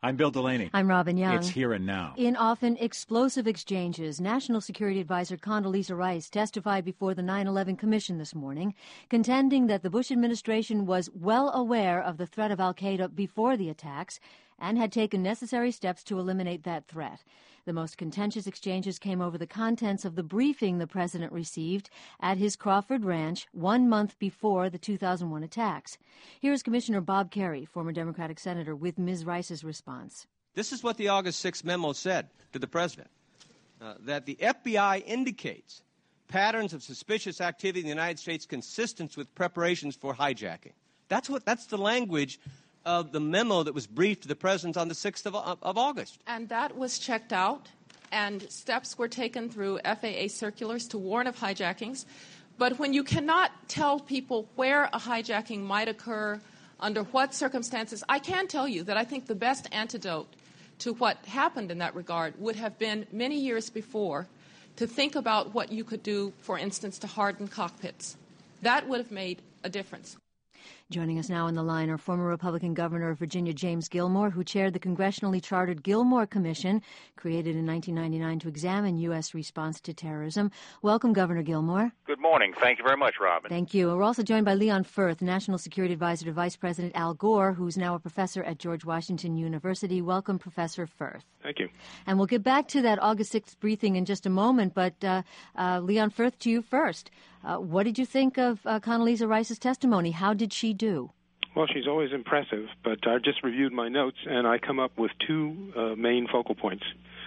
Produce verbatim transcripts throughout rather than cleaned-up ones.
I'm Bill Delaney. I'm Robin Young. It's Here and Now. In often explosive exchanges, National Security Advisor Condoleezza Rice testified before the nine eleven Commission this morning, contending that the Bush administration was well aware of the threat of al-Qaeda before the attacks and had taken necessary steps to eliminate that threat. The most contentious exchanges came over the contents of the briefing the president received at his Crawford Ranch one month before the two thousand one attacks. Here's Commissioner Bob Kerrey, former Democratic senator, with Miz Rice's response. This is what the August sixth memo said to the president, uh, that the F B I indicates patterns of suspicious activity in the United States consistent with preparations for hijacking. That's what. That's the language of the memo that was briefed to the president on the sixth of, of August. And that was checked out, and steps were taken through F A A circulars to warn of hijackings. But when you cannot tell people where a hijacking might occur, under what circumstances, I can tell you that I think the best antidote to what happened in that regard would have been many years before to think about what you could do, for instance, to harden cockpits. That would have made a difference. Joining us now on the line are former Republican Governor of Virginia James Gilmore, who chaired the congressionally chartered Gilmore Commission, created in nineteen ninety-nine to examine U S response to terrorism. Welcome, Governor Gilmore. Good morning. Thank you very much, Robin. Thank you. We're also joined by Leon Firth, National Security Advisor to Vice President Al Gore, who's now a professor at George Washington University. Welcome, Professor Firth. Thank you. And we'll get back to that August sixth briefing in just a moment, but uh, uh, Leon Firth, to you first. Uh, what did you think of uh, Condoleezza Rice's testimony? How did she do? Well, she's always impressive, but I just reviewed my notes, and I come up with two uh, main focal points.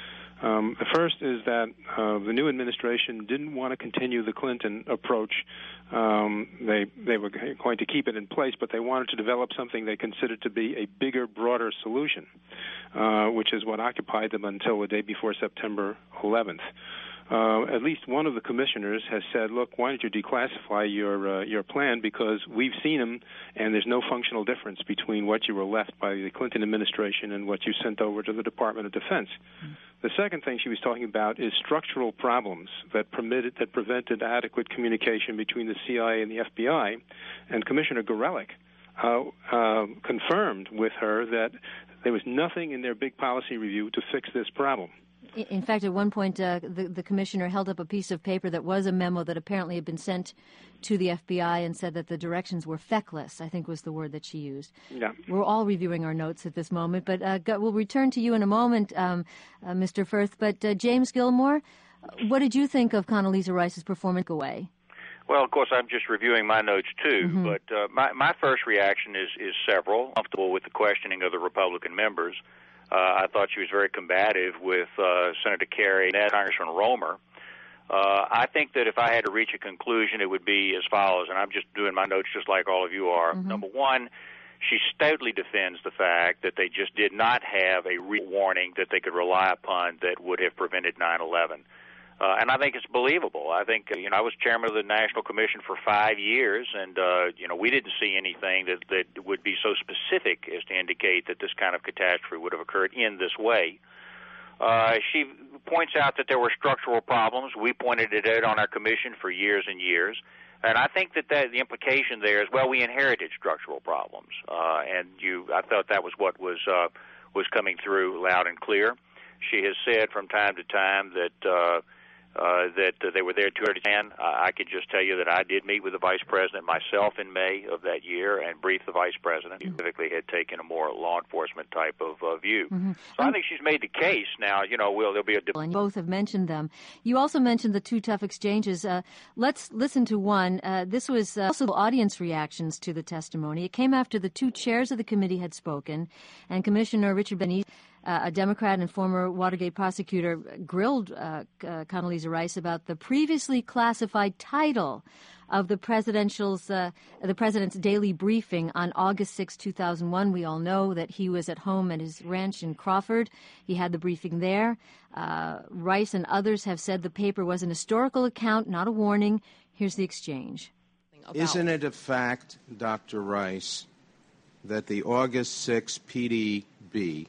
Um, the first is that uh, the new administration didn't want to continue the Clinton approach. Um, they they were going to keep it in place, but they wanted to develop something they considered to be a bigger, broader solution, uh, which is what occupied them until the day before September eleventh. Uh, at least one of the commissioners has said, look, why don't you declassify your uh, your plan, because we've seen them, and there's no functional difference between what you were left by the Clinton administration and what you sent over to the Department of Defense. Mm-hmm. The second thing she was talking about is structural problems that permitted that prevented adequate communication between the C I A and the F B I, and Commissioner Gorelick uh, uh, confirmed with her that there was nothing in their big policy review to fix this problem. In fact, at one point, uh, the, the commissioner held up a piece of paper that was a memo that apparently had been sent to the F B I and said that the directions were feckless, I think was the word that she used. Yeah. We're all reviewing our notes at this moment, but uh, we'll return to you in a moment, um, uh, Mister Firth. But uh, James Gilmore, what did you think of Condoleezza Rice's performance away? Well, of course, I'm just reviewing my notes, too, mm-hmm. but uh, my, my first reaction is, is several. Comfortable with the questioning of the Republican members. Uh, I thought she was very combative with uh, Senator Kerry and Congressman Romer. Uh, I think that if I had to reach a conclusion, it would be as follows, and I'm just doing my notes just like all of you are. Mm-hmm. Number one, she stoutly defends the fact that they just did not have a real warning that they could rely upon that would have prevented nine eleven. Uh, and I think it's believable. I think, you know, I was chairman of the National Commission for five years, and, uh, you know, we didn't see anything that, that would be so specific as to indicate that this kind of catastrophe would have occurred in this way. Uh, she points out that there were structural problems. We pointed it out on our commission for years and years. And I think that, that the implication there is, well, we inherited structural problems. Uh, and you, I thought that was what was, uh, was coming through loud and clear. She has said from time to time that, uh, Uh, that uh, they were there to understand. Uh, I can just tell you that I did meet with the Vice President myself in May of that year and briefed the Vice President. He specifically had taken a more law enforcement type of uh, view. Mm-hmm. So I think she's made the case. Now, you know, will there'll be a... Dip- and both have mentioned them. You also mentioned the two tough exchanges. Uh, let's listen to one. Uh, this was uh, also audience reactions to the testimony. It came after the two chairs of the committee had spoken, and Commissioner Richard Benitez, Uh, a Democrat and former Watergate prosecutor, grilled uh, uh, Condoleezza Rice about the previously classified title of the presidential's uh, the president's daily briefing on August sixth, two thousand one. We all know that he was at home at his ranch in Crawford. He had the briefing there. Uh, Rice and others have said the paper was an historical account, not a warning. Here's the exchange. Isn't it a fact, Doctor Rice, that the August sixth P D B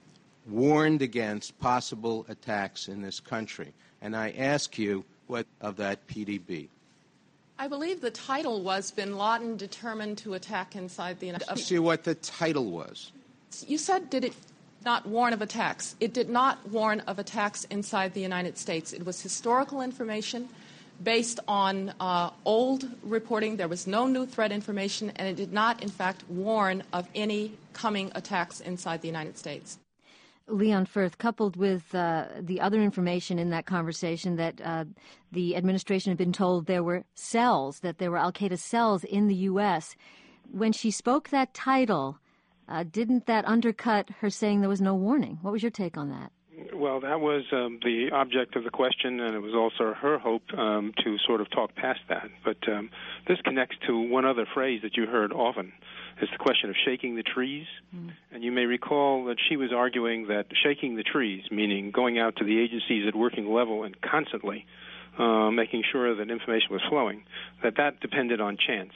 warned against possible attacks in this country? And I ask you, what of that P D B? I believe the title was Bin Laden determined to attack inside the United States. See what the title was. You said, did it not warn of attacks. It did not warn of attacks inside the United States. It was historical information based on uh, old reporting. There was no new threat information, and it did not, in fact, warn of any coming attacks inside the United States. Leon Firth, coupled with uh, the other information in that conversation that uh, the administration had been told there were cells, that there were al-Qaeda cells in the U S, when she spoke that title, uh, didn't that undercut her saying there was no warning? What was your take on that? Well, that was um, the object of the question, and it was also her hope um, to sort of talk past that. But um, this connects to one other phrase that you heard often. It's the question of shaking the trees. Mm. And you may recall that she was arguing that shaking the trees, meaning going out to the agencies at working level and constantly uh, making sure that information was flowing, that that depended on chance.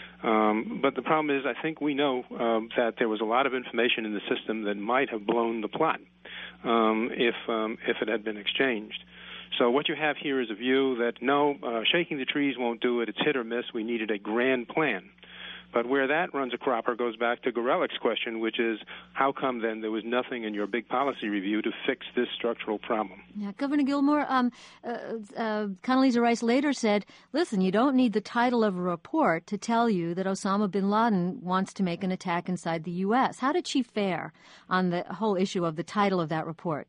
Um, but the problem is, I think we know um, that there was a lot of information in the system that might have blown the plot um, if um, if it had been exchanged. So what you have here is a view that, no, uh, shaking the trees won't do it. It's hit or miss. We needed a grand plan. But where that runs a cropper goes back to Gorelick's question, which is, how come then there was nothing in your big policy review to fix this structural problem? Yeah, Governor Gilmore, um, uh, uh, Condoleezza Rice later said, listen, you don't need the title of a report to tell you that Osama bin Laden wants to make an attack inside the U S. How did she fare on the whole issue of the title of that report?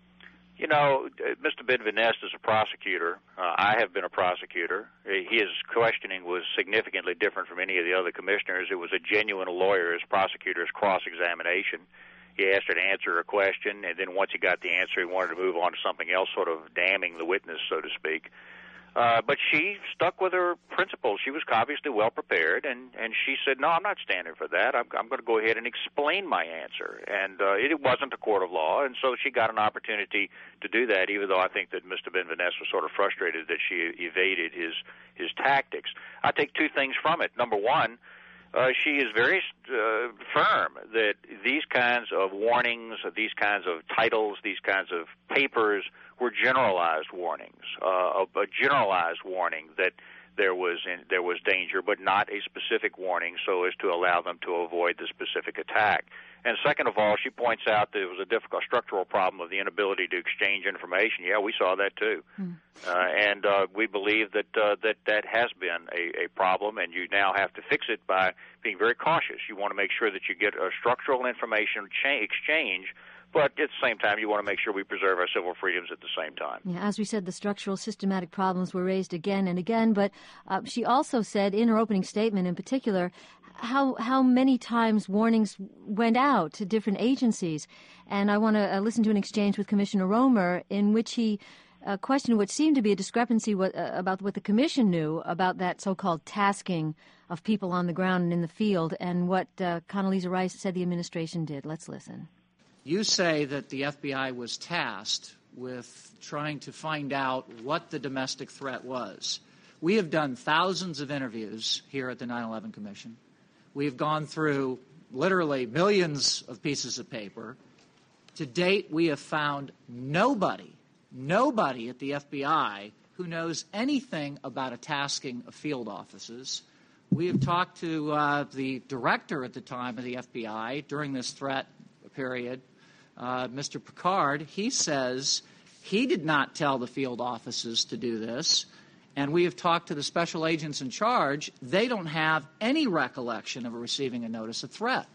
You know, Mister Ben Van Nest is a prosecutor. Uh, I have been a prosecutor. His questioning was significantly different from any of the other commissioners. It was a genuine lawyer's, prosecutor's cross-examination. He asked her to answer a question, and then once he got the answer, he wanted to move on to something else, sort of damning the witness, so to speak. Uh, but she stuck with her principles. She was obviously well prepared, and, and she said, no, I'm not standing for that. I'm, I'm going to go ahead and explain my answer. And uh, it wasn't a court of law, and so she got an opportunity to do that, even though I think that Mister Ben Van Nest was sort of frustrated that she evaded his, his tactics. I take two things from it. Number one, uh, she is very uh, firm that these kinds of warnings, these kinds of titles, these kinds of papers were generalized warnings, uh, a, a generalized warning that there was in, there was danger, but not a specific warning so as to allow them to avoid the specific attack. And second of all, she points out that it was a difficult structural problem of the inability to exchange information. Yeah, we saw that too. Mm. Uh, and uh, we believe that, uh, that that has been a, a problem, and you now have to fix it by being very cautious. You want to make sure that you get a structural information cha- exchange, but at the same time, you want to make sure we preserve our civil freedoms at the same time. Yeah, as we said, the structural systematic problems were raised again and again, but uh, she also said in her opening statement in particular how how many times warnings went out to different agencies. And I want to uh, listen to an exchange with Commissioner Romer in which he uh, questioned what seemed to be a discrepancy what, uh, about what the Commission knew about that so-called tasking of people on the ground and in the field and what uh, Condoleezza Rice said the administration did. Let's listen. You say that the F B I was tasked with trying to find out what the domestic threat was. We have done thousands of interviews here at the nine eleven Commission. We have gone through literally millions of pieces of paper. To date, we have found nobody, nobody at the F B I who knows anything about a tasking of field offices. We have talked to uh, the director at the time of the F B I during this threat period, Uh, Mister Picard. He says he did not tell the field offices to do this, and we have talked to the special agents in charge. They don't have any recollection of receiving a notice of threat.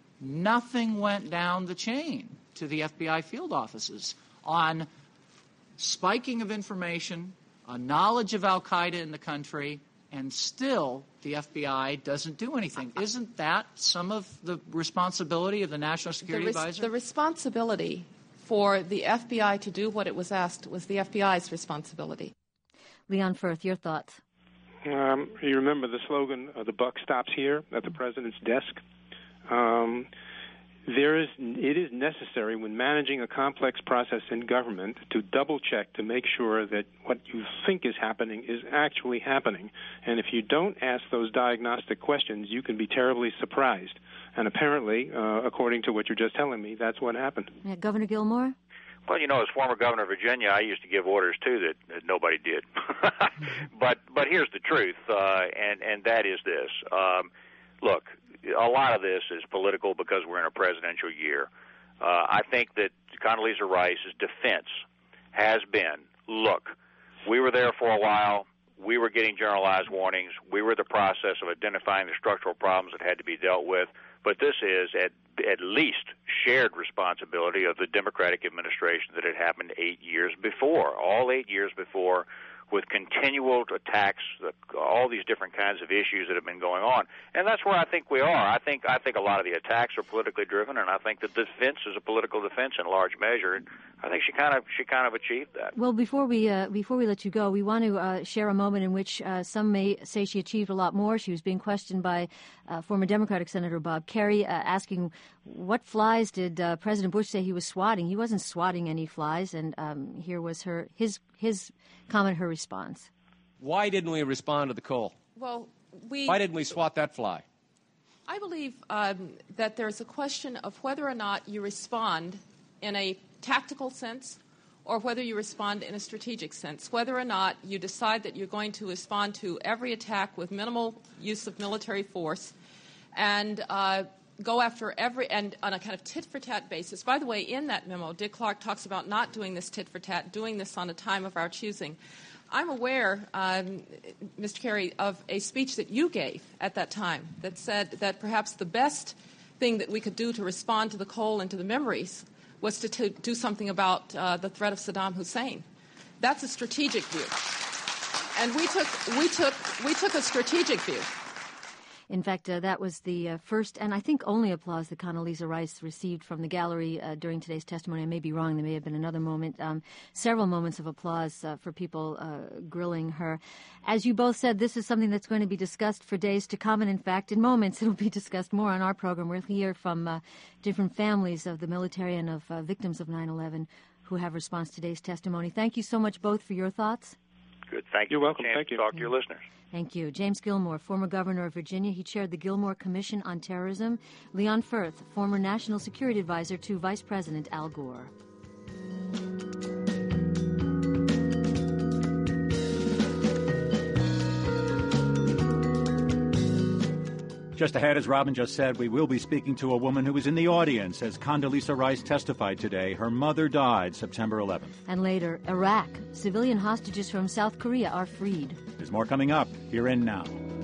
Nothing went down the chain to the F B I field offices on spiking of information, a knowledge of al-Qaeda in the country, and still the F B I doesn't do anything. Isn't that some of the responsibility of the National Security the res- Advisor? The responsibility for the F B I to do what it was asked was the F B I's responsibility. Leon Firth, your thoughts? Um, you remember the slogan, uh, the buck stops here at the president's desk? Um, There is, it is necessary when managing a complex process in government to double-check to make sure that what you think is happening is actually happening. And if you don't ask those diagnostic questions, you can be terribly surprised. And apparently, uh, according to what you're just telling me, that's what happened. Yeah, Governor Gilmore? Well, you know, as former governor of Virginia, I used to give orders, too, that, that nobody did. but but here's the truth, uh, and, and that is this. Um, look, a lot of this is political because we're in a presidential year. Uh, I think that Condoleezza Rice's defense has been, look, we were there for a while. We were getting generalized warnings. We were in the process of identifying the structural problems that had to be dealt with. But this is at, at least shared responsibility of the Democratic administration that had happened eight years before, all eight years before, with continual attacks, all these different kinds of issues that have been going on. And that's where I think we are. I think I think a lot of the attacks are politically driven, and I think that the defense is a political defense in large measure. And I think she kind of she kind of achieved that. Well, before we uh, before we let you go, we want to uh, share a moment in which uh, some may say she achieved a lot more. She was being questioned by uh, former Democratic Senator Bob Kerrey, uh, asking what flies did uh, President Bush say he was swatting. He wasn't swatting any flies, and um, here was her his his comment, her response. Why didn't we respond to the coal? Well, we. Why didn't we swat that fly? I believe um, that there's a question of whether or not you respond in a tactical sense or whether you respond in a strategic sense, whether or not you decide that you're going to respond to every attack with minimal use of military force and uh, go after every, and on a kind of tit-for-tat basis. By the way, in that memo, Dick Clark talks about not doing this tit-for-tat, doing this on a time of our choosing. I'm aware, um, Mister Kerry, of a speech that you gave at that time that said that perhaps the best thing that we could do to respond to the coal and to the memories was to, to do something about uh, the threat of Saddam Hussein. That's a strategic view, and we took we took we took a strategic view. In fact, uh, that was the uh, first and I think only applause that Condoleezza Rice received from the gallery uh, during today's testimony. I may be wrong. There may have been another moment, um, several moments of applause uh, for people uh, grilling her. As you both said, this is something that's going to be discussed for days to come, and in fact, in moments, it will be discussed more on our program. We'll hear from uh, different families of the military and of uh, victims of nine eleven who have response to today's testimony. Thank you so much both for your thoughts. Good. Thank you. You're welcome. For the chance Thank you. to talk to your listeners. Thank you. James Gilmore, former governor of Virginia. He chaired the Gilmore Commission on Terrorism. Leon Firth, former national security advisor to Vice President Al Gore. Just ahead, as Robin just said, we will be speaking to a woman who was in the audience as Condoleezza Rice testified today. Her mother died September eleventh. And later, Iraq. Civilian hostages from South Korea are freed. There's more coming up here and now.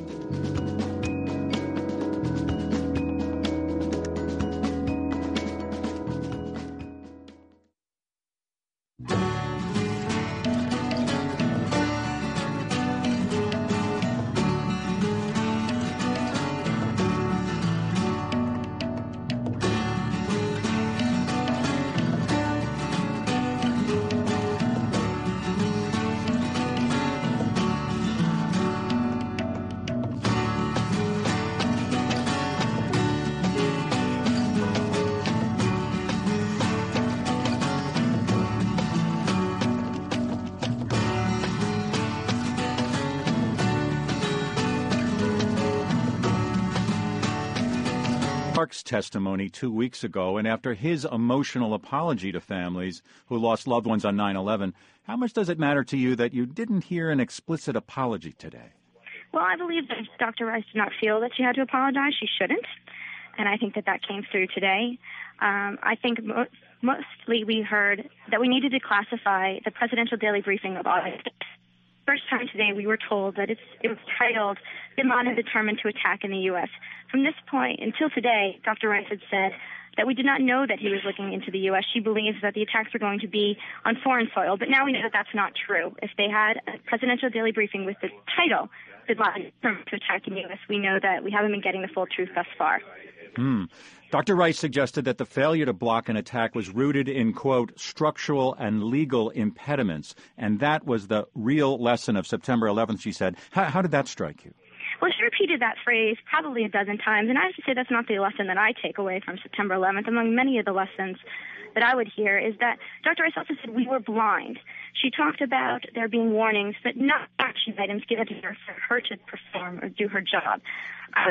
Clark's testimony two weeks ago, and after his emotional apology to families who lost loved ones on nine eleven, how much does it matter to you that you didn't hear an explicit apology today? Well, I believe that Doctor Rice did not feel that she had to apologize. She shouldn't, and I think that that came through today. Um, I think mo- mostly we heard that we needed to classify the presidential daily briefing of August. First time today we were told that it's, it was titled, Bin Laden Determined to Attack in the U S From this point until today, Doctor Rice had said that we did not know that he was looking into the U S She believes that the attacks were going to be on foreign soil, but now we know that that's not true. If they had a presidential daily briefing with the title, Bin Laden Determined to Attack in the U S, we know that we haven't been getting the full truth thus far. Hmm. Doctor Rice suggested that the failure to block an attack was rooted in, quote, structural and legal impediments, and that was the real lesson of September eleventh, she said. How, how did that strike you? Well, she repeated that phrase probably a dozen times, and I have to say that's not the lesson that I take away from September eleventh. Among many of the lessons that I would hear is that Doctor Rice also said we were blind. She talked about there being warnings, but not action items given to her for her to perform or do her job. Uh,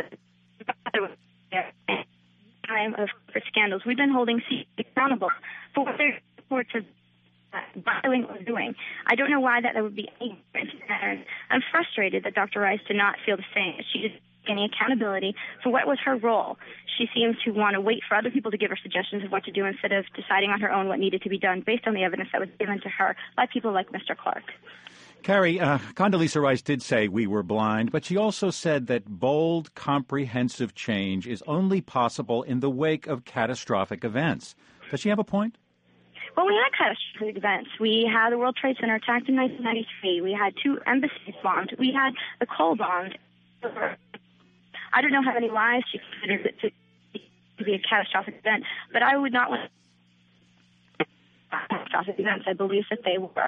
time of scandals, we've been holding C accountable for what their reports of violence was doing. I don't know why that there would be any difference. I'm frustrated that Doctor Rice did not feel the same. She did any accountability for what was her role. She seemed to want to wait for other people to give her suggestions of what to do instead of deciding on her own what needed to be done based on the evidence that was given to her by people like Mister Clark. Carrie, uh, Condoleezza Rice did say we were blind, but she also said that bold, comprehensive change is only possible in the wake of catastrophic events. Does she have a point? Well, we had catastrophic events. We had the World Trade Center attacked in nineteen ninety-three. We had two embassies bombed. We had the coal bombed. I don't know how many lives she considers it to, to be a catastrophic event, but I would not want catastrophic events. I believe that they were.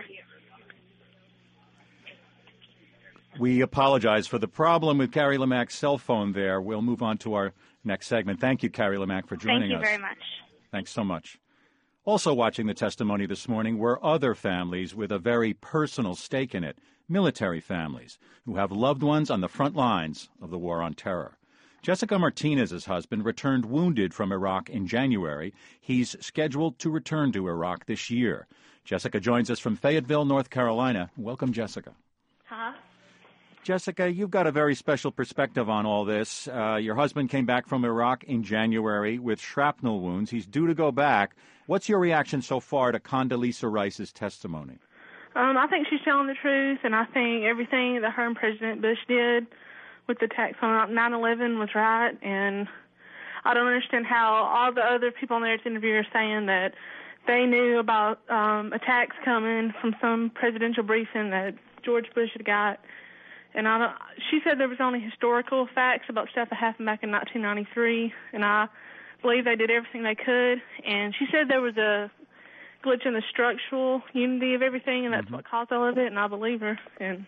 We apologize for the problem with Carrie Lemack's cell phone there. We'll move on to our next segment. Thank you, Carrie Lemack, for joining us. Thank you very much. Thanks so much. Also watching the testimony this morning were other families with a very personal stake in it, military families who have loved ones on the front lines of the war on terror. Jessica Martinez's husband returned wounded from Iraq in January. He's scheduled to return to Iraq this year. Jessica joins us from Fayetteville, North Carolina. Welcome, Jessica. Huh? Jessica, you've got a very special perspective on all this. Uh, your husband came back from Iraq in January with shrapnel wounds. He's due to go back. What's your reaction so far to Condoleezza Rice's testimony? Um, I think she's telling the truth, and I think everything that her and President Bush did with the attacks on nine eleven was right, and I don't understand how all the other people on there to interview are saying that they knew about um, attacks coming from some presidential briefing that George Bush had got. And I don't, she said there was only historical facts about stuff that happened back in nineteen ninety-three, and I believe they did everything they could. And she said there was a glitch in the structural unity of everything, and that's mm-hmm. what caused all of it, and I believe her. And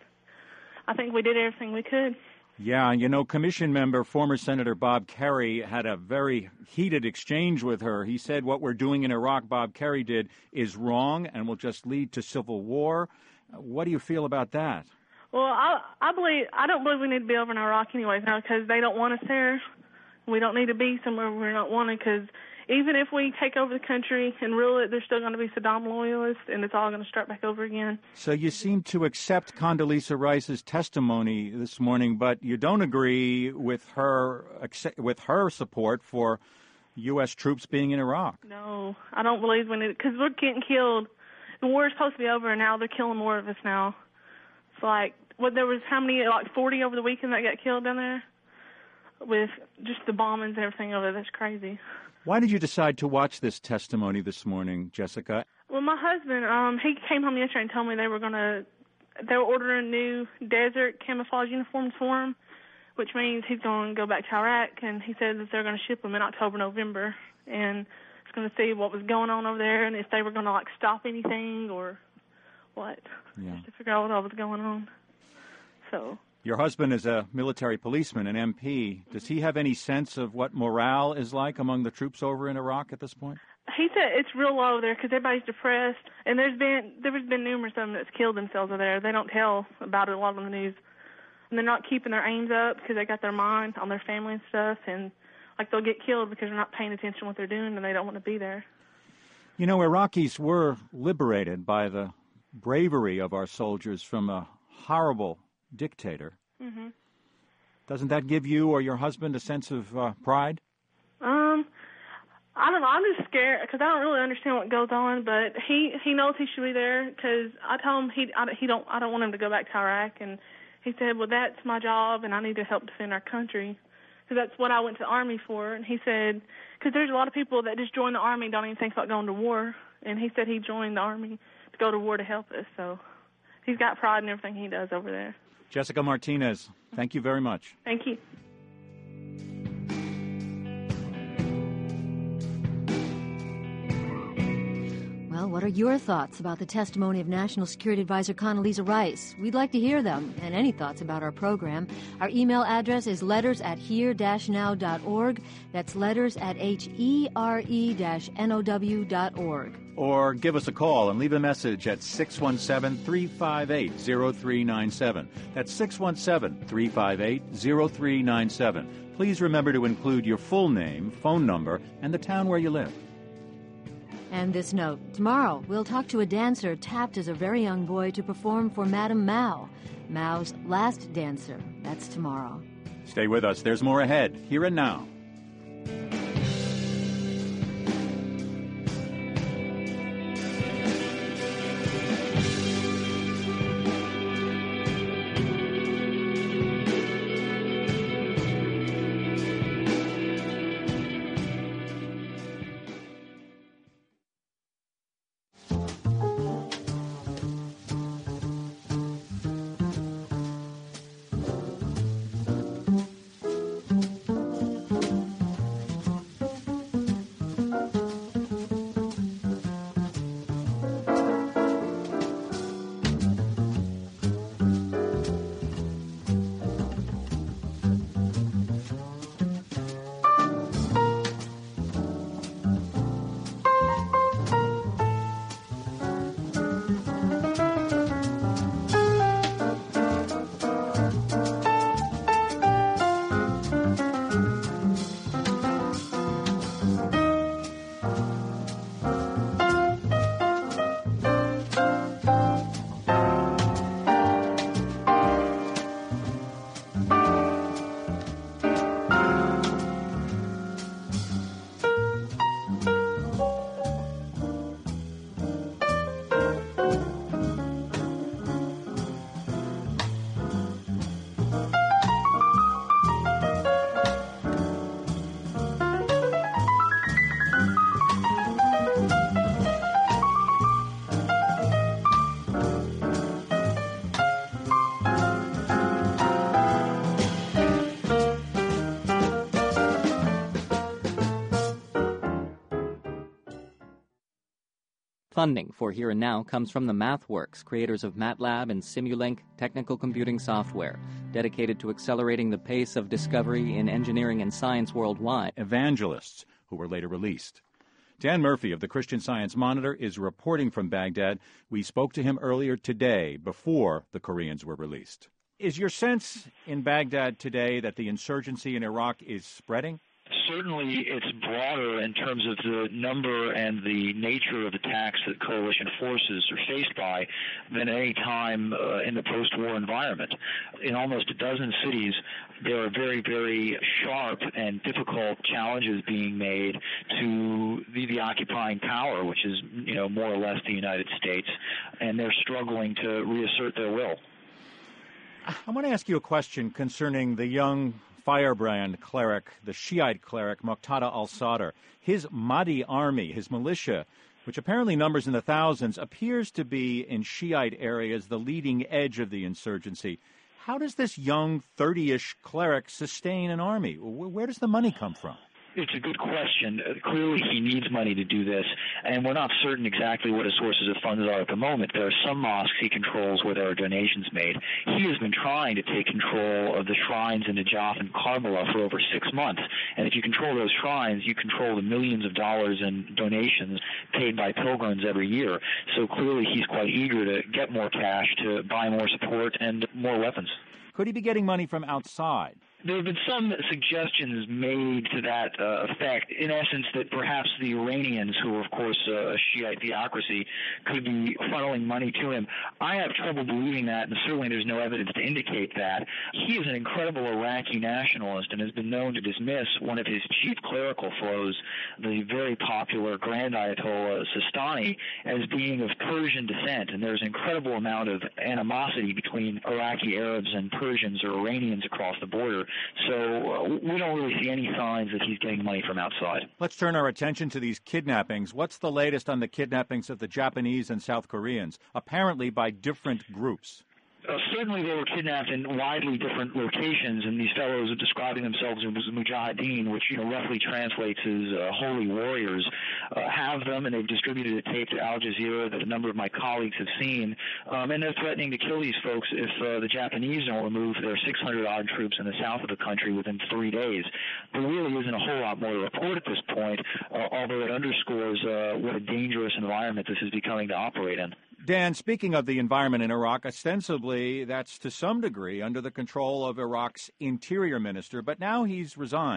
I think we did everything we could. Yeah, you know, Commission member, former Senator Bob Kerrey, had a very heated exchange with her. He said what we're doing in Iraq, Bob Kerrey did, is wrong and will just lead to civil war. What do you feel about that? Well, I, I believe I don't believe we need to be over in Iraq anyways now because they don't want us there. We don't need to be somewhere we're not wanted because even if we take over the country and rule it, there's still going to be Saddam loyalists, and it's all going to start back over again. So you seem to accept Condoleezza Rice's testimony this morning, but you don't agree with her with her support for U S troops being in Iraq. No, I don't believe we need it because we're getting killed. The war is supposed to be over, and now they're killing more of us now. It's like, what, there was how many, like forty over the weekend that got killed down there? With just the bombings and everything over there. That's crazy. Why did you decide to watch this testimony this morning, Jessica? Well, my husband, um, he came home yesterday and told me they were going to, they were ordering new desert camouflage uniforms for him, which means he's going to go back to Iraq, and he said that they're going to ship them in October, November, and he's going to see what was going on over there and if they were going to, like, stop anything or what, yeah. just to figure out what all was going on. So... Your husband is a military policeman, an M P. Does he have any sense of what morale is like among the troops over in Iraq at this point? He said it's real low there because everybody's depressed, and there's been there's been numerous of them that's killed themselves over there. They don't tell about it a lot on the news, and they're not keeping their aims up because they got their mind on their family and stuff, and like they'll get killed because they're not paying attention to what they're doing and they don't want to be there. You know, Iraqis were liberated by the bravery of our soldiers from a horrible dictator. Mm-hmm. Doesn't that give you or your husband a sense of uh, pride? Um, I don't know. I'm just scared because I don't really understand what goes on. But he, he knows he should be there because I told him he I, he don't I don't want him to go back to Iraq, and he said, well, that's my job, and I need to help defend our country because that's what I went to the Army for. And he said, because there's a lot of people that just join the Army and don't even think about going to war. And he said he joined the Army to go to war to help us. So he's got pride in everything he does over there. Jessica Martinez, thank you very much. Thank you. Well, what are your thoughts about the testimony of National Security Advisor Condoleezza Rice? We'd like to hear them, and any thoughts about our program. Our email address is letters at here dash now dot org. That's letters at H E R E dash N O W dot org. Or give us a call and leave a message at six one seven, three five eight, zero three nine seven. That's six one seven, three five eight, zero three nine seven. Please remember to include your full name, phone number, and the town where you live. And this note, tomorrow we'll talk to a dancer tapped as a very young boy to perform for Madame Mao, Mao's last dancer. That's tomorrow. Stay with us. There's more ahead, here and now. Funding for Here and Now comes from the MathWorks, creators of MATLAB and Simulink technical computing software, dedicated to accelerating the pace of discovery in engineering and science worldwide. Evangelists, who were later released. Dan Murphy of the Christian Science Monitor is reporting from Baghdad. We spoke to him earlier today, before the Koreans were released. Is your sense in Baghdad today that the insurgency in Iraq is spreading? Certainly, it's broader in terms of the number and the nature of attacks that coalition forces are faced by than any time uh, in the post-war environment. In almost a dozen cities, there are very, very sharp and difficult challenges being made to the, the occupying power, which is, you know, more or less the United States, and they're struggling to reassert their will. I want to ask you a question concerning the young firebrand cleric, the Shiite cleric, Muqtada al-Sadr. His Mahdi army, his militia, which apparently numbers in the thousands, appears to be in Shiite areas the leading edge of the insurgency. How does this young thirty-ish cleric sustain an army? Where does the money come from? It's a good question. Uh, clearly, he needs money to do this, and we're not certain exactly what his sources of funds are at the moment. There are some mosques he controls where there are donations made. He has been trying to take control of the shrines in Najaf and Karbala for over six months, and if you control those shrines, you control the millions of dollars in donations paid by pilgrims every year. So clearly, he's quite eager to get more cash to buy more support and more weapons. Could he be getting money from outside? There have been some suggestions made to that uh, effect, in essence, that perhaps the Iranians, who are, of course, uh, a Shiite theocracy, could be funneling money to him. I have trouble believing that, and certainly there's no evidence to indicate that. He is an incredible Iraqi nationalist and has been known to dismiss one of his chief clerical foes, the very popular Grand Ayatollah Sistani, as being of Persian descent, and there's an incredible amount of animosity between Iraqi Arabs and Persians or Iranians across the border. So uh, we don't really see any signs that he's getting money from outside. Let's turn our attention to these kidnappings. What's the latest on the kidnappings of the Japanese and South Koreans, apparently by different groups? Uh, certainly they were kidnapped in widely different locations, and these fellows are describing themselves as mujahideen, which, you know, roughly translates as uh, holy warriors, uh, have them, and they've distributed a tape to Al Jazeera that a number of my colleagues have seen, um, and they're threatening to kill these folks if uh, the Japanese don't remove their six hundred odd troops in the south of the country within three days. There really isn't a whole lot more to report at this point, uh, although it underscores uh, what a dangerous environment this is becoming to operate in. Dan, speaking of the environment in Iraq, ostensibly that's to some degree under the control of Iraq's interior minister, but now he's resigned.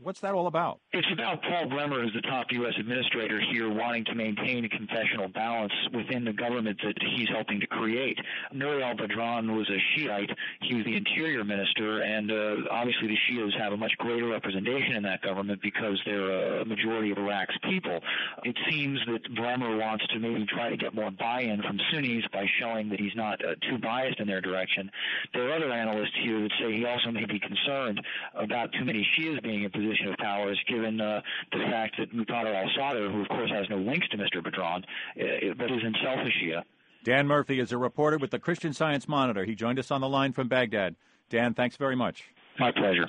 What's that all about? It's about Paul Bremer, who's the top U S administrator here, wanting to maintain a confessional balance within the government that he's helping to create. Nouri al-Badran was a Shiite. He was the interior minister, and uh, obviously the Shias have a much greater representation in that government because they're a majority of Iraq's people. It seems that Bremer wants to maybe try to get more buy-in from Sunnis by showing that he's not uh, too biased in their direction. There are other analysts here that say he also may be concerned about too many Shias being in position of power, given uh, the fact that Muqtada al-Sadr, who of course has no links to Mister Badran, uh, but is himself a Shia. Dan Murphy is a reporter with the Christian Science Monitor. He joined us on the line from Baghdad. Dan, thanks very much. My pleasure.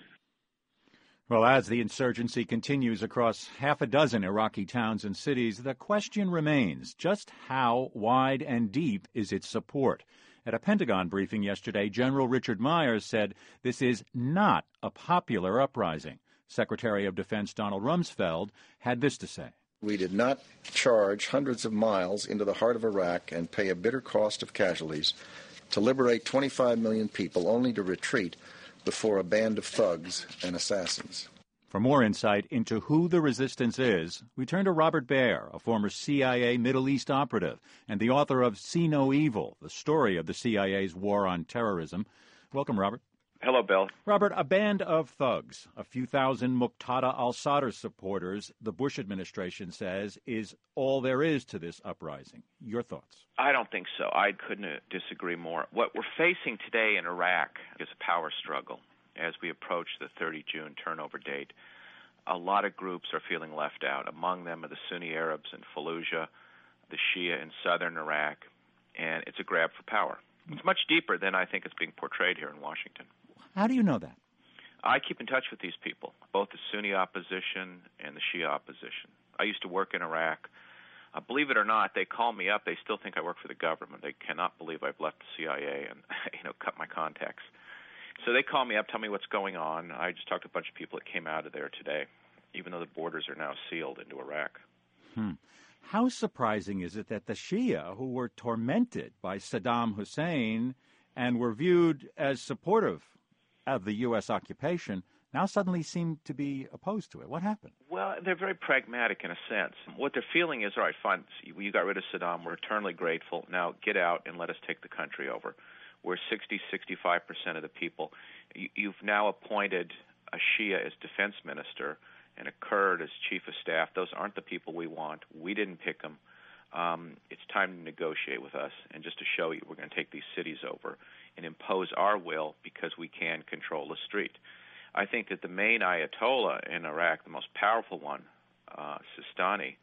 Well, as the insurgency continues across half a dozen Iraqi towns and cities, the question remains, just how wide and deep is its support? At a Pentagon briefing yesterday, General Richard Myers said this is not a popular uprising. Secretary of Defense Donald Rumsfeld had this to say. We did not charge hundreds of miles into the heart of Iraq and pay a bitter cost of casualties to liberate twenty-five million people only to retreat before a band of thugs and assassins. For more insight into who the resistance is, we turn to Robert Baer, a former C I A Middle East operative and the author of See No Evil, the story of the C I A's war on terrorism. Welcome, Robert. Hello, Bill. Robert, a band of thugs, a few thousand Muqtada al-Sadr supporters, the Bush administration says, is all there is to this uprising. Your thoughts? I don't think so. I couldn't disagree more. What we're facing today in Iraq is a power struggle. As we approach the thirtieth of June turnover date, a lot of groups are feeling left out. Among them are the Sunni Arabs in Fallujah, the Shia in southern Iraq, and it's a grab for power. It's much deeper than I think it's being portrayed here in Washington. How do you know that? I keep in touch with these people, both the Sunni opposition and the Shia opposition. I used to work in Iraq. Uh, believe it or not, they call me up. They still think I work for the government. They cannot believe I've left the C I A and you know cut my contacts. So they call me up, tell me what's going on. I just talked to a bunch of people that came out of there today, even though the borders are now sealed into Iraq. Hmm. How surprising is it that the Shia, who were tormented by Saddam Hussein and were viewed as supportive of the U S occupation, now suddenly seem to be opposed to it? What happened? Well, they're very pragmatic in a sense. What they're feeling is, all right, fine, you got rid of Saddam, we're eternally grateful. Now get out and let us take the country over. We're sixty, sixty-five percent of the people. You've now appointed a Shia as defense minister and a Kurd as chief of staff. Those aren't the people we want. We didn't pick them. Um, it's time to negotiate with us and just to show you we're going to take these cities over and impose our will because we can control the street. I think that the main Ayatollah in Iraq, the most powerful one, uh, Sistani,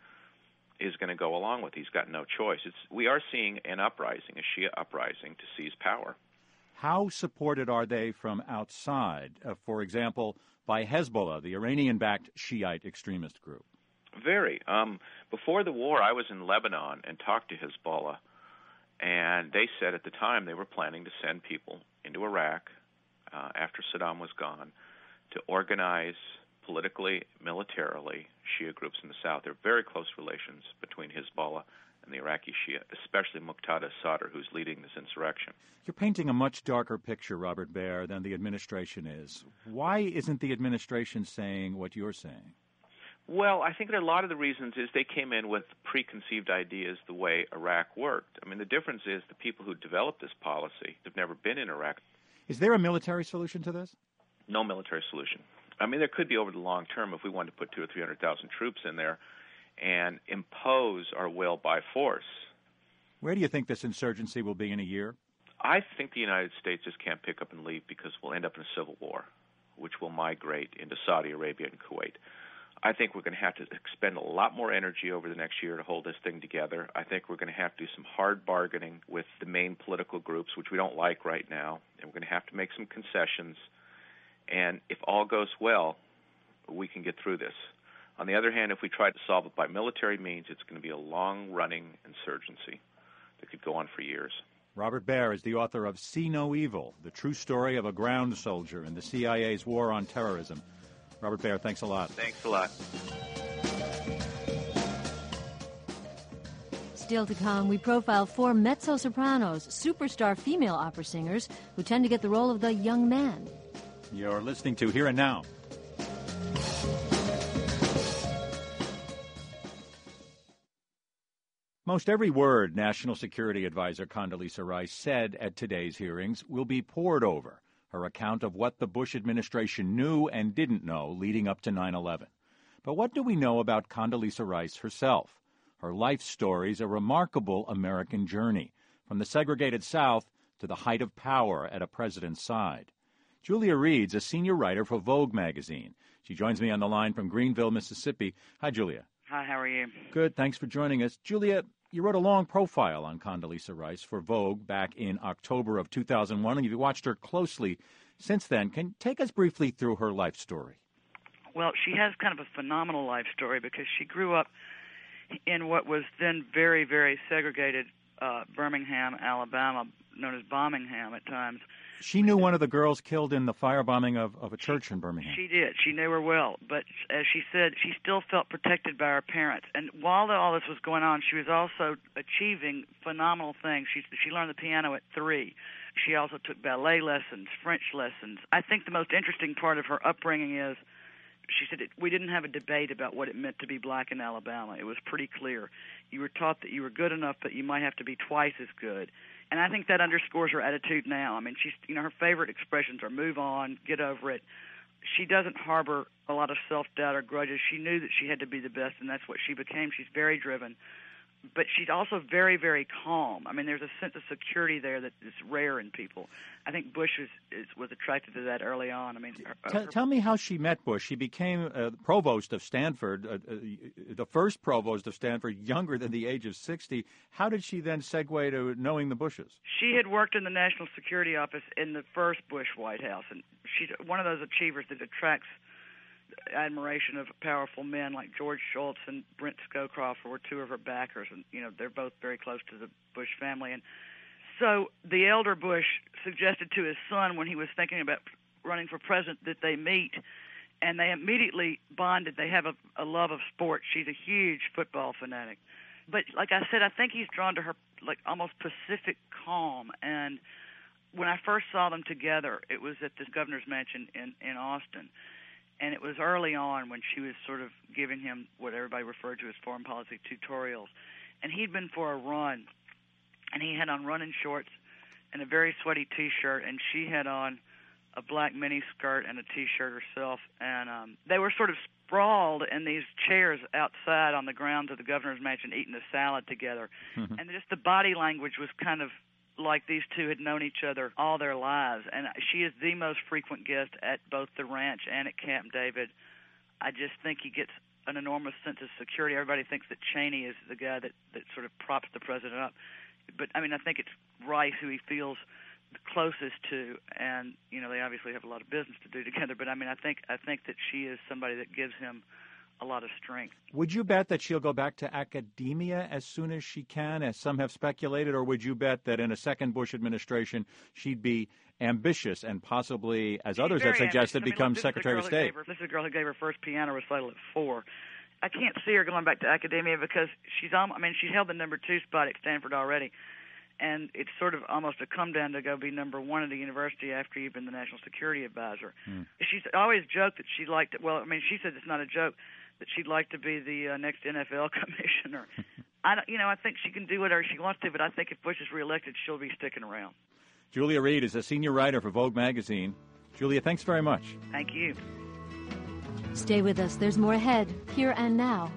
is going to go along with. He's got no choice. It's, we are seeing an uprising, a Shia uprising to seize power. How supported are they from outside, uh, for example, by Hezbollah, the Iranian-backed Shiite extremist group? Very. Um, before the war, I was in Lebanon and talked to Hezbollah, and they said at the time they were planning to send people into Iraq uh, after Saddam was gone to organize politically, militarily, Shia groups in the south. There are very close relations between Hezbollah and the Iraqi Shia, especially Muqtada al-Sadr, who's leading this insurrection. You're painting a much darker picture, Robert Baer, than the administration is. Why isn't the administration saying what you're saying? Well, I think that a lot of the reasons is they came in with preconceived ideas the way Iraq worked. I mean, the difference is the people who developed this policy have never been in Iraq. Is there a military solution to this? No military solution. I mean, there could be over the long term if we wanted to put two or three hundred thousand troops in there and impose our will by force. Where do you think this insurgency will be in a year? I think the United States just can't pick up and leave because we'll end up in a civil war, which will migrate into Saudi Arabia and Kuwait. I think we're going to have to expend a lot more energy over the next year to hold this thing together. I think we're going to have to do some hard bargaining with the main political groups, which we don't like right now, and we're going to have to make some concessions. And if all goes well, we can get through this. On the other hand, if we try to solve it by military means, it's going to be a long-running insurgency that could go on for years. Robert Baer is the author of See No Evil, the true story of a ground soldier in the C I A's war on terrorism. Robert Baer, thanks a lot. Thanks a lot. Still to come, we profile four mezzo-sopranos, superstar female opera singers who tend to get the role of the young man. You're listening to Here and Now. Most every word National Security Advisor Condoleezza Rice said at today's hearings will be pored over, her account of what the Bush administration knew and didn't know leading up to nine eleven. But what do we know about Condoleezza Rice herself? Her life story is a remarkable American journey, from the segregated South to the height of power at a president's side. Julia Reed's a senior writer for Vogue magazine. She joins me on the line from Greenville, Mississippi. Hi, Julia. Hi, how are you? Good, thanks for joining us. Julia, you wrote a long profile on Condoleezza Rice for Vogue back in October of two thousand one, and you've watched her closely since then. Can you take us briefly through her life story? Well, she has kind of a phenomenal life story because she grew up in what was then very, very segregated uh, Birmingham, Alabama, known as Bombingham at times. She knew one of the girls killed in the firebombing of, of a church in Birmingham. She did. She knew her well. But as she said, she still felt protected by her parents. And while all this was going on, she was also achieving phenomenal things. She, she learned the piano at three. She also took ballet lessons, French lessons. I think the most interesting part of her upbringing is she said it, we didn't have a debate about what it meant to be black in Alabama. It was pretty clear. You were taught that you were good enough, but you might have to be twice as good. And I think that underscores her attitude now. I mean, she's, you know, her favorite expressions are move on, get over it. She doesn't harbor a lot of self-doubt or grudges. She knew that she had to be the best, and that's what she became. She's very driven. But she's also very, very calm. I mean, there's a sense of security there that is rare in people. I think Bush was is, was attracted to that early on. I mean, her, T- her, tell me how she met Bush. She became uh, provost of Stanford, uh, uh, the first provost of Stanford, younger than the age of sixty. How did she then segue to knowing the Bushes? She had worked in the National Security Office in the first Bush White House, and she's one of those achievers that attracts admiration of powerful men like George Shultz and Brent Scowcroft were two of her backers, and you know they're both very close to the Bush family. And so the elder Bush suggested to his son when he was thinking about running for president that they meet, and they immediately bonded. They have a, a love of sports. She's a huge football fanatic, but like I said, I think he's drawn to her like almost pacific calm. And when I first saw them together, it was at the governor's mansion in in Austin. And it was early on when she was sort of giving him what everybody referred to as foreign policy tutorials. And he'd been for a run, and he had on running shorts and a very sweaty T-shirt, and she had on a black mini skirt and a T-shirt herself. And um, they were sort of sprawled in these chairs outside on the grounds of the governor's mansion eating a salad together. Mm-hmm. And just the body language was kind of like these two had known each other all their lives. And she is the most frequent guest at both the ranch and at Camp David. I just think he gets an enormous sense of security. Everybody thinks that Cheney is the guy that, that sort of props the president up. But, I mean, I think it's Rice who he feels the closest to, and, you know, they obviously have a lot of business to do together. But, I mean, I think I think that she is somebody that gives him a lot of strength. Would you bet that she'll go back to academia as soon as she can, as some have speculated, or would you bet that in a second Bush administration she'd be ambitious and possibly, as She's others have suggested, I mean, become look, Secretary of State? Her, this is a girl who gave her first piano recital at four. I can't see her going back to academia because she's, I mean, she's held the number two spot at Stanford already. And it's sort of almost a come down to go be number one at the university after you've been the national security advisor. Hmm. She's always joked that she liked it. Well, I mean, she said it's not a joke, that she'd like to be the uh, next N F L commissioner. I don't, you know, I think she can do whatever she wants to, but I think if Bush is reelected, she'll be sticking around. Julia Reed is a senior writer for Vogue magazine. Julia, thanks very much. Thank you. Stay with us. There's more ahead, here and now.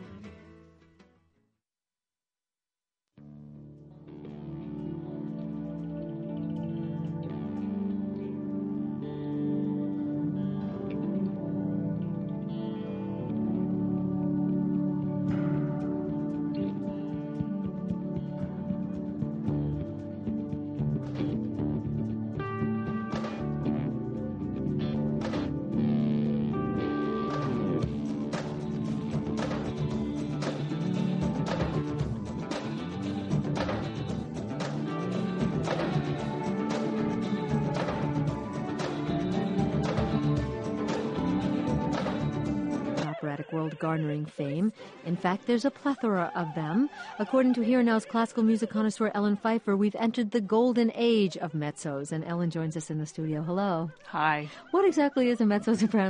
World garnering fame. In fact, there's a plethora of them. According to Here Now's classical music connoisseur Ellen Pfeiffer, we've entered the golden age of mezzos, and Ellen joins us in the studio. Hello. Hi. What exactly is a mezzo-soprano?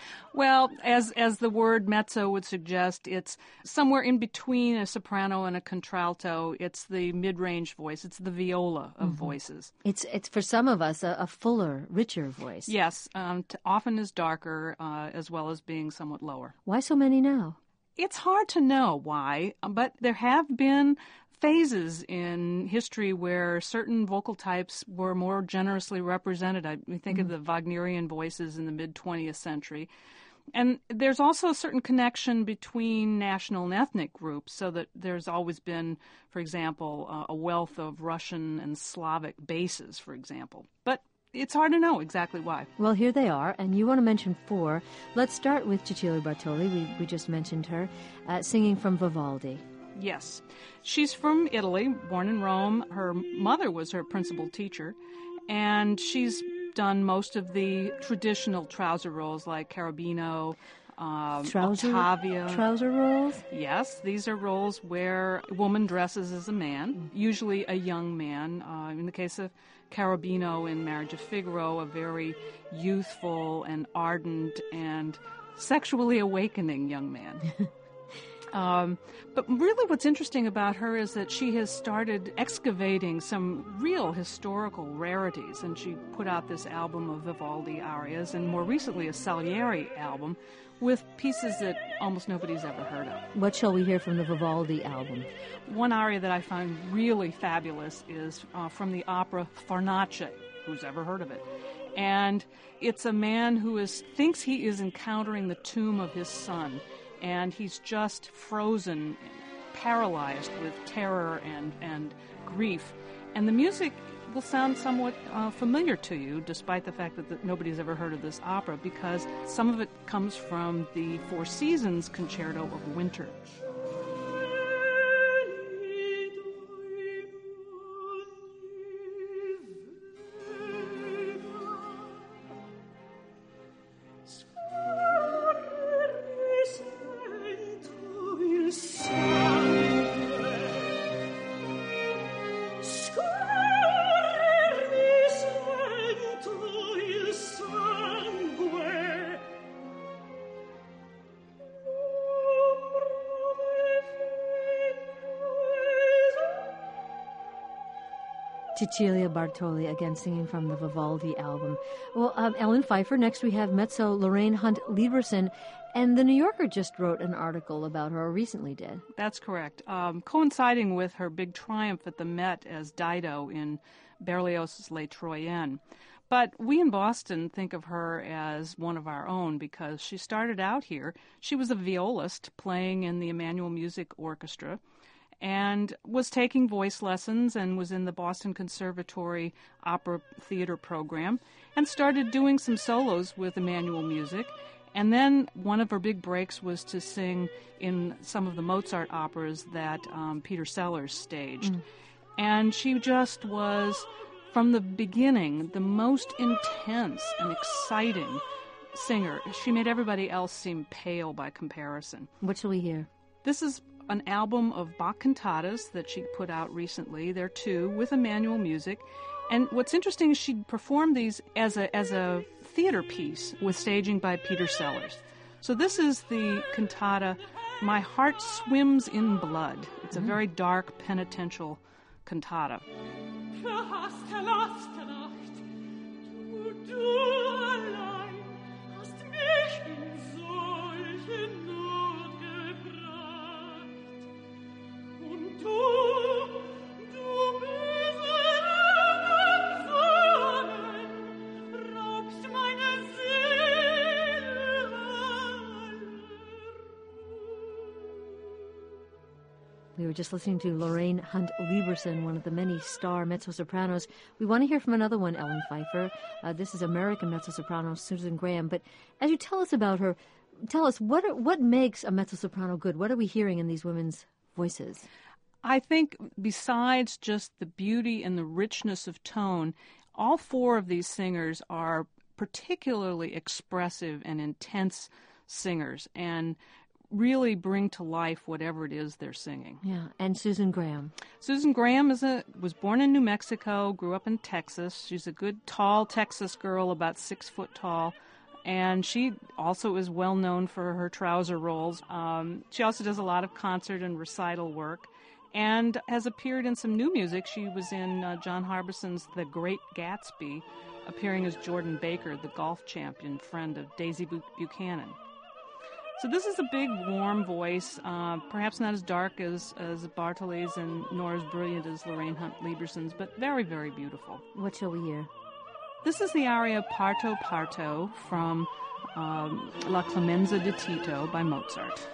Well, as as the word mezzo would suggest, it's somewhere in between a soprano and a contralto. It's the mid-range voice. It's the viola of Mhm. voices. It's it's for some of us a, a fuller, richer voice. Yes, um, t- often is darker, uh, as well as being somewhat lower. Why so many now? It's hard to know why, but there have been phases in history where certain vocal types were more generously represented. I we think of the Wagnerian voices in the mid-twentieth century. And there's also a certain connection between national and ethnic groups, so that there's always been, for example, uh, a wealth of Russian and Slavic basses, for example. But it's hard to know exactly why. Well, here they are, and you want to mention four. Let's start with Cecilia Bartoli. We, we just mentioned her, uh, singing from Vivaldi. Yes. She's from Italy, born in Rome. Her mother was her principal teacher, and she's done most of the traditional trouser roles like Cherubino, um, Trouser, Ottavio. trouser rolls? Yes, these are roles where a woman dresses as a man, usually a young man. Uh, in the case of Cherubino in Marriage of Figaro, a very youthful and ardent and sexually awakening young man. Um, but really what's interesting about her is that she has started excavating some real historical rarities, and she put out this album of Vivaldi arias, and more recently a Salieri album with pieces that almost nobody's ever heard of. What shall we hear from the Vivaldi album? One aria that I find really fabulous is uh, from the opera Farnace. Who's ever heard of it? And it's a man who is thinks he is encountering the tomb of his son, and he's just frozen, paralyzed with terror and, and grief. And the music will sound somewhat uh, familiar to you, despite the fact that the, nobody's ever heard of this opera, because some of it comes from the Four Seasons Concerto of Winter. Cecilia Bartoli, again singing from the Vivaldi album. Well, um, Ellen Pfeiffer. Next we have mezzo Lorraine Hunt Lieberson, and the New Yorker just wrote an article about her, or recently did. That's correct. Um, coinciding with her big triumph at the Met as Dido in Berlioz's Les Troyennes. But we in Boston think of her as one of our own because she started out here. She was a violist playing in the Emmanuel Music Orchestra, and was taking voice lessons and was in the Boston Conservatory Opera Theater program and started doing some solos with Emmanuel Music. And then one of her big breaks was to sing in some of the Mozart operas that um, Peter Sellers staged. Mm. And she just was, from the beginning, the most intense and exciting singer. She made everybody else seem pale by comparison. What shall we hear? This is an album of Bach cantatas that she put out recently. There are two with Emmanuel Music. And what's interesting is she performed these as a as a theater piece with staging by Peter Sellers. So this is the cantata, My Heart Swims in Blood. It's a very dark, penitential cantata. We were just listening to Lorraine Hunt Lieberson, one of the many star mezzo-sopranos. We want to hear from another one, Ellen Pfeiffer. Uh, this is American mezzo-soprano Susan Graham. But as you tell us about her, tell us, what are, what makes a mezzo-soprano good? What are we hearing in these women's voices? I think besides just the beauty and the richness of tone, all four of these singers are particularly expressive and intense singers, and really bring to life whatever it is they're singing. Yeah, and Susan Graham. Susan Graham is a was born in New Mexico, grew up in Texas. She's a good, tall Texas girl, about six foot tall, And she also is well known for her trouser roles. Um, she also does a lot of concert and recital work and has appeared in some new music. She was in uh, John Harbison's The Great Gatsby, appearing as Jordan Baker, the golf champion, friend of Daisy Bu- Buchanan. So this is a big, warm voice, uh, perhaps not as dark as, as Bartoli's and nor as brilliant as Lorraine Hunt Lieberson's, but very, very beautiful. What shall we hear? This is the aria Parto Parto from um, La Clemenza di Tito by Mozart.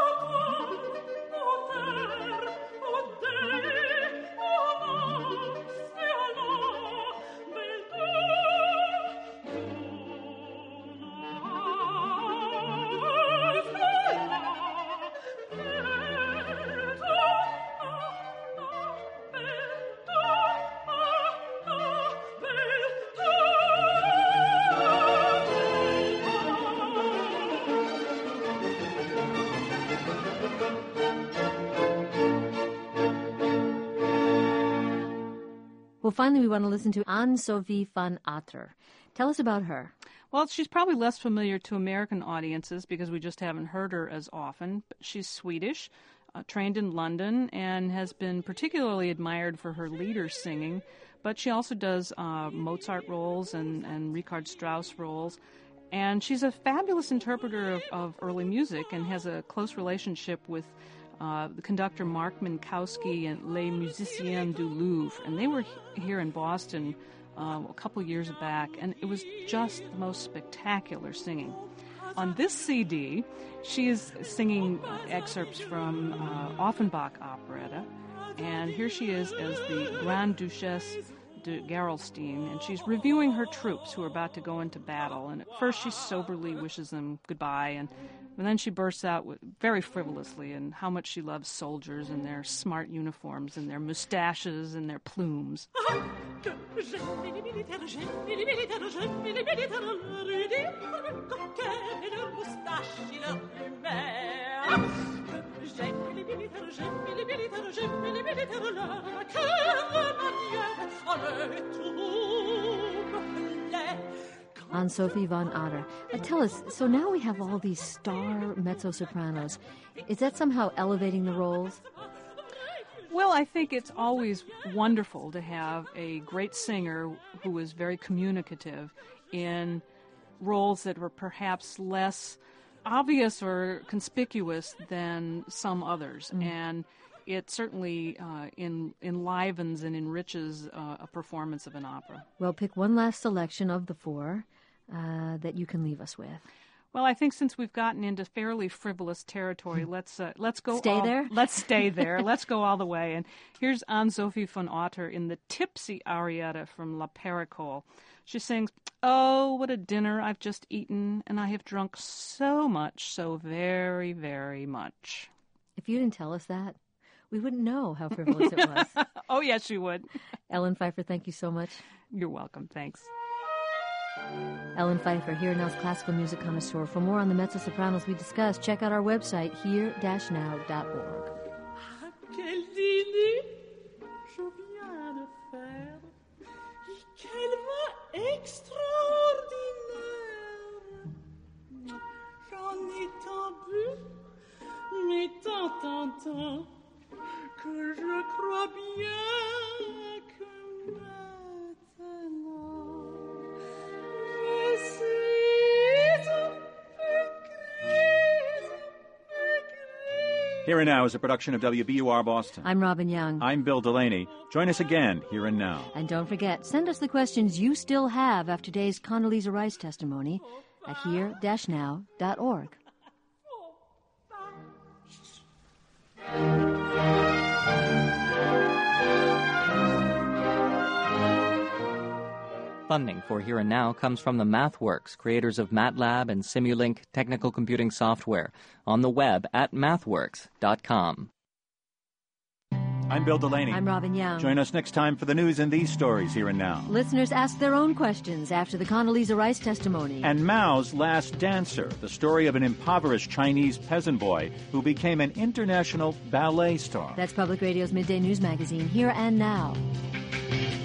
Well, finally, we want to listen to Anne-Sophie van Atter. Tell us about her. Well, she's probably less familiar to American audiences because we just haven't heard her as often. But she's Swedish, uh, trained in London, and has been particularly admired for her lieder singing. But she also does uh, Mozart roles and, and Richard Strauss roles. And she's a fabulous interpreter of, of early music and has a close relationship with Uh, the conductor Mark Minkowski and Les Musiciens du Louvre, and they were he- here in Boston uh, a couple years back, and it was just the most spectacular singing. On this C D, she is singing uh, excerpts from uh, Offenbach operetta, and here she is as the Grande Duchesse de Gerolstein, and she's reviewing her troops who are about to go into battle, and at first she soberly wishes them goodbye, and And then she bursts out with, very frivolously in how much she loves soldiers and their smart uniforms and their mustaches and their plumes. Anne-Sophie van Atter. Uh, tell us, so now we have all these star mezzo-sopranos. Is that somehow elevating the roles? Well, I think it's always wonderful to have a great singer who is very communicative in roles that were perhaps less obvious or conspicuous than some others. Mm. And it certainly uh, in, enlivens and enriches uh, a performance of an opera. Well, pick one last selection of the four uh, that you can leave us with. Well, I think since we've gotten into fairly frivolous territory, let's uh, let's go. Stay all, there. Let's stay there. Let's go all the way. And here's Anne-Sophie van Atter in the tipsy arietta from La Pericole. She sings, "Oh, what a dinner I've just eaten, and I have drunk so much, so very, very much." If you didn't tell us that, we wouldn't know how frivolous it was. Oh, yes, you would. Ellen Pfeiffer, thank you so much. You're welcome. Thanks. Ellen Pfeiffer, Here Now's classical music connoisseur. For more on the mezzo-sopranos we discussed, check out our website, here dash now dot org. Quel dîner je viens de faire! Quelle voix extraordinaire! J'en ai tant bu, mais tant, tant, tant, que je crois bien que maintenant je suis un peu grise, un peu grise. Here and Now is a production of W B U R Boston. I'm Robin Young. I'm Bill Delaney. Join us again, Here and Now. And don't forget, send us the questions you still have after today's Condoleezza Rice testimony at here dash now dot org. Funding for Here and Now comes from the MathWorks, creators of MATLAB and Simulink technical computing software, on the web at mathworks dot com. I'm Bill Delaney. I'm Robin Young. Join us next time for the news and these stories Here and Now. Listeners ask their own questions after the Condoleezza Rice testimony. And Mao's Last Dancer, the story of an impoverished Chinese peasant boy who became an international ballet star. That's Public Radio's Midday News Magazine, Here and Now.